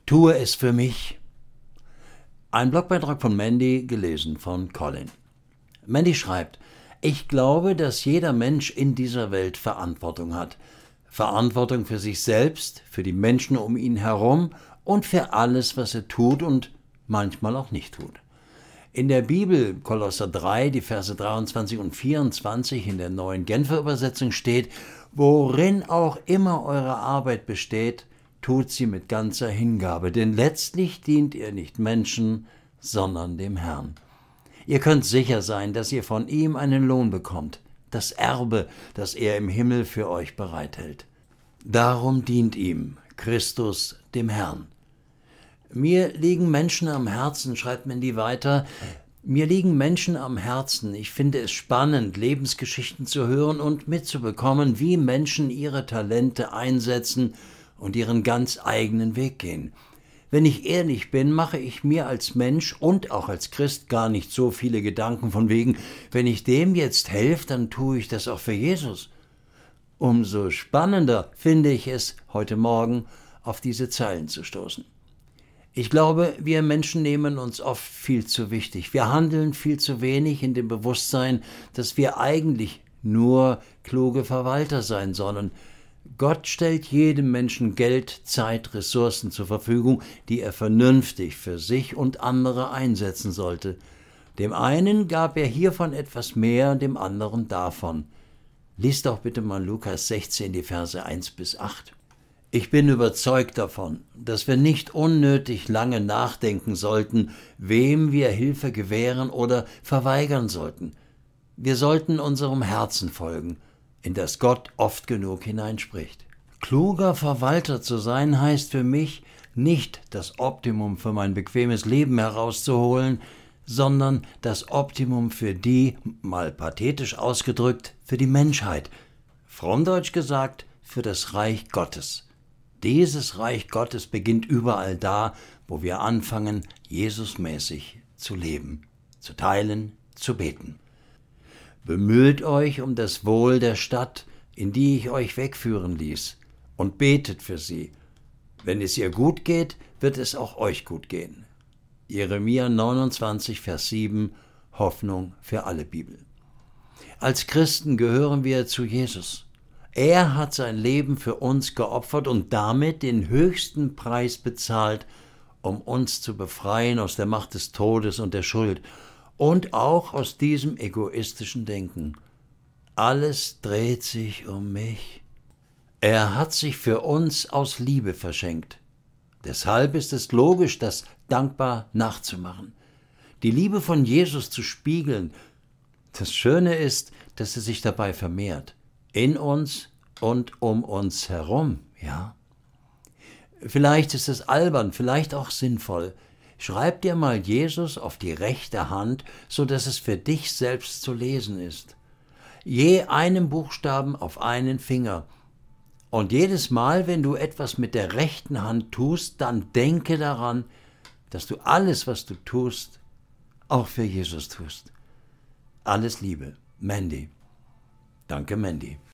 Tue es für mich. Ein Blogbeitrag von Mandy, gelesen von Colin. Mandy schreibt: Ich glaube, dass jeder Mensch in dieser Welt Verantwortung hat. Verantwortung für sich selbst, für die Menschen um ihn herum und für alles, was er tut und manchmal auch nicht tut. In der Bibel, Kolosser 3, die Verse 23 und 24 in der Neuen Genfer Übersetzung steht: Worin auch immer eure Arbeit besteht, tut sie mit ganzer Hingabe, denn letztlich dient ihr nicht Menschen, sondern dem Herrn. Ihr könnt sicher sein, dass ihr von ihm einen Lohn bekommt, das Erbe, das er im Himmel für euch bereithält. Darum dient ihm, Christus, dem Herrn. Mir liegen Menschen am Herzen, schreibt Mandy weiter, mir liegen Menschen am Herzen. Ich finde es spannend, Lebensgeschichten zu hören und mitzubekommen, wie Menschen ihre Talente einsetzen und ihren ganz eigenen Weg gehen. Wenn ich ehrlich bin, mache ich mir als Mensch und auch als Christ gar nicht so viele Gedanken von wegen, wenn ich dem jetzt helfe, dann tue ich das auch für Jesus. Umso spannender finde ich es, heute Morgen auf diese Zeilen zu stoßen. Ich glaube, wir Menschen nehmen uns oft viel zu wichtig. Wir handeln viel zu wenig in dem Bewusstsein, dass wir eigentlich nur kluge Verwalter sein sollen. Gott stellt jedem Menschen Geld, Zeit, Ressourcen zur Verfügung, die er vernünftig für sich und andere einsetzen sollte. Dem einen gab er hiervon etwas mehr, dem anderen davon. Lies doch bitte mal Lukas 16, die Verse 1 bis 8. Ich bin überzeugt davon, dass wir nicht unnötig lange nachdenken sollten, wem wir Hilfe gewähren oder verweigern sollten. Wir sollten unserem Herzen folgen, in das Gott oft genug hineinspricht. Kluger Verwalter zu sein heißt für mich, nicht das Optimum für mein bequemes Leben herauszuholen, sondern das Optimum für die, mal pathetisch ausgedrückt, für die Menschheit. Frommdeutsch gesagt, für das Reich Gottes. Dieses Reich Gottes beginnt überall da, wo wir anfangen, Jesusmäßig zu leben, zu teilen, zu beten. Bemüht euch um das Wohl der Stadt, in die ich euch wegführen ließ, und betet für sie. Wenn es ihr gut geht, wird es auch euch gut gehen. Jeremia 29, Vers 7, Hoffnung für alle Bibel. Als Christen gehören wir zu Jesus. Er hat sein Leben für uns geopfert und damit den höchsten Preis bezahlt, um uns zu befreien aus der Macht des Todes und der Schuld und auch aus diesem egoistischen Denken. Alles dreht sich um mich. Er hat sich für uns aus Liebe verschenkt. Deshalb ist es logisch, das dankbar nachzumachen, die Liebe von Jesus zu spiegeln. Das Schöne ist, dass sie sich dabei vermehrt. In uns und um uns herum, ja. Vielleicht ist es albern, vielleicht auch sinnvoll. Schreib dir mal Jesus auf die rechte Hand, so dass es für dich selbst zu lesen ist. Je einen Buchstaben auf einen Finger. Und jedes Mal, wenn du etwas mit der rechten Hand tust, dann denke daran, dass du alles, was du tust, auch für Jesus tust. Alles Liebe, Mandy. Danke, Mandy.